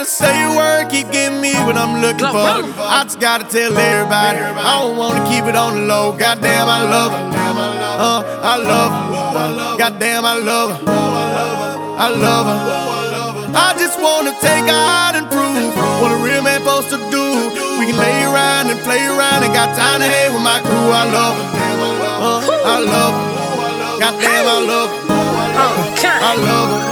gotta say a word, keep getting me what I'm looking for. I just gotta tell everybody, I don't wanna keep it on the low. Goddamn, I love her. I love her. Goddamn, I love her. I love her. I just wanna take her out and prove what a real man supposed to do. We can lay around and play around, and got time to hang with my crew. I love her. I love her. Goddamn, I love her. I love her.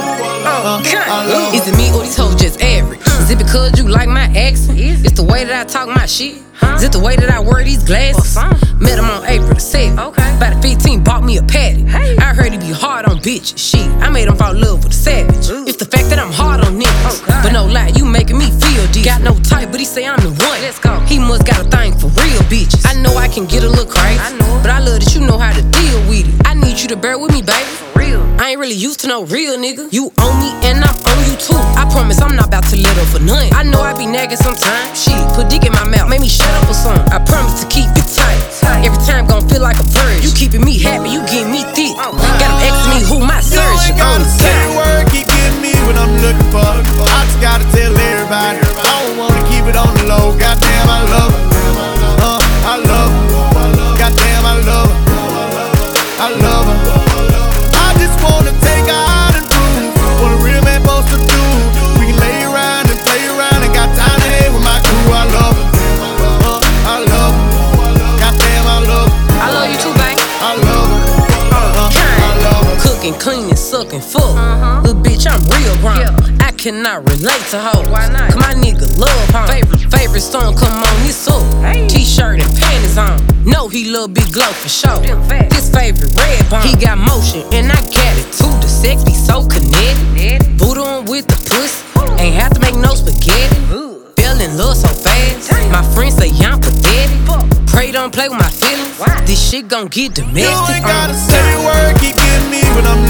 I love her. Is it me or these hoes just average? Is it because you like my accent? It's the way that I talk my shit? Is it the way that I wear these glasses? Met him on April the 7th. About the 15, bought me a patty. I heard he be hard on bitches. Shit, I made him fall in love with a savage. It's the fact that I'm hard on niggas. But no lie, you making me feel deep. Got no type, but he say I'm the one. Let's go. He must got a thing for real bitches. I know I can get a little crazy, but I love that you know how to deal with it. I need you to bear with me, baby. I ain't really used to no real nigga. You own me and I'm on you too. I promise I'm not about to let up for nothing. I know I be nagging sometimes. Shit, put dick in my mouth, make me shut up or something. I promise to keep it tight. Every time gon' feel like a virgin. You keeping me happy, you getting me thick. Got him asking me who my surgeon. You ain't gotta say a word, keep getting me what I'm looking for. I just gotta tell everybody, I don't wanna keep it on the low. Goddamn, I love her. I love her. Goddamn, I love her. I love her. I just wanna take her out and prove what a real man supposed to do. We can lay around and play around, and got time to hang with my crew. I love her. I love her. Goddamn, I love her. I love you too, babe. I love her. I love her. Cooking, cleaning, sucking, fuck. Little bitch, I'm real grown. I cannot relate to hoes. Why not? Cause my nigga love home. Favorite song come on, this up. T-shirt and panties on. Know he love big glow for sure. His favorite red bone. He got motion and I got it too. The sex be so kinetic. Boot on with the pussy. Ain't have to make no spaghetti. Fell in love so fast. My friends say I'm pathetic. Pray don't play with my feelings. This shit gon' get domestic. You ain't gotta say a word, keep getting me what I'm